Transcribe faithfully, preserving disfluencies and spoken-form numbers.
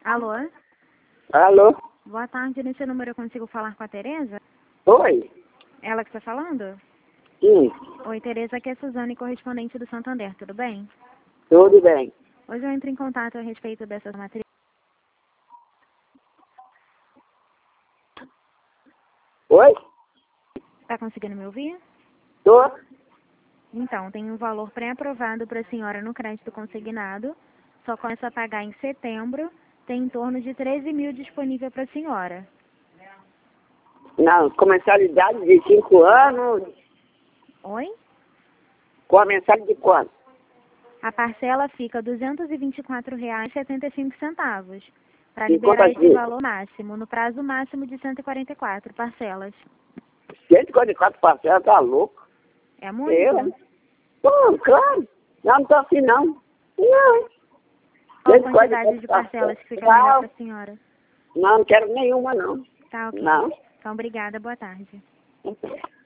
Alô? Alô? Boa tarde, nesse número eu consigo falar com a Tereza? Oi? Ela que está falando? Sim, Oi, Tereza, aqui é Suzane, correspondente do Santander, tudo bem? tudo bem. Hoje eu entro em contato a respeito dessa matriz. Oi? Está conseguindo me ouvir? Tô? Então, tem um valor pré-aprovado para a senhora no crédito consignado, só começa a pagar em setembro, tem em torno de treze mil disponível para a senhora. Não, com mensalidade de cinco anos, Oi? com a mensalidade de quanto? A parcela fica duzentos e vinte e quatro reais e setenta e cinco centavos, para E liberar quantas esse vezes? valor máximo, no prazo máximo de cento e quarenta e quatro parcelas. cento e quarenta e quatro parcelas, tá louco? É muito? Eu? Pô, claro. Não, não tô assim, não. Não. Qual a cento e quarenta e quantidade quatro de parcelas que fica Não, melhor para a senhora? não, não quero nenhuma, não. Tá ok. Não. Então, obrigada. Boa tarde.